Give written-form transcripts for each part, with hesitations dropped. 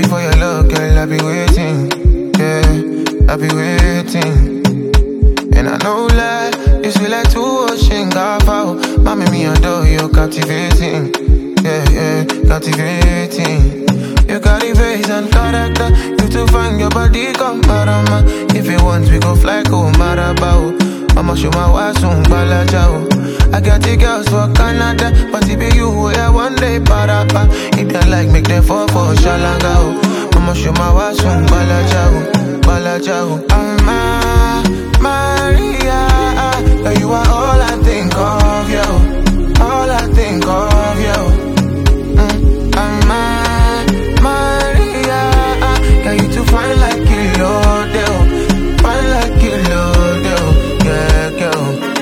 for your love, girl, I be waiting. Yeah, I be waiting. And I know lie, you feel like two ocean gap out. Mommy, me adore you, captivating. Yeah, captivating. You got the face and character. You to find your body, come marama. If you want, we go fly, go marabao. I'ma show my wife soon, balajao. I got the girls for Canada, but it be you who I one day parapa. If they like, make them fall for shalangao. I'ma show my wife soon, balajao. I'm Maria, you are all I think of, yo. All I think of, yo. I'm Maria, yeah, you too fine like kilo, fine like kilo, yeah, girl.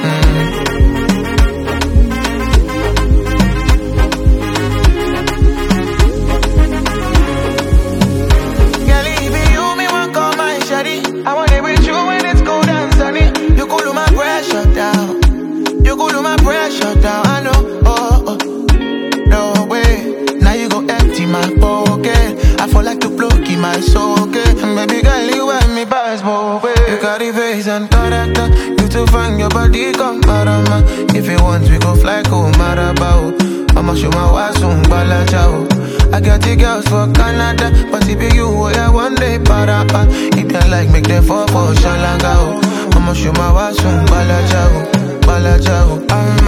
Girl, if you me want call my shawty, I want it with you when it's cold and sunny. You cool my pressure down, you cool my pressure down. I know, no way. Now you go empty my pocket. I feel like to block in my socket. Baby girl, you want me pass both ways. You got the face and character. You to find your body, come marama. If you want, we go fly, go marabao. I'ma show my wife soon, balajao. I got the girls for Canada, but it be you who I one day parapa. If they like, make them fall for shalangao. I'ma show my wife soon, balajao. I'm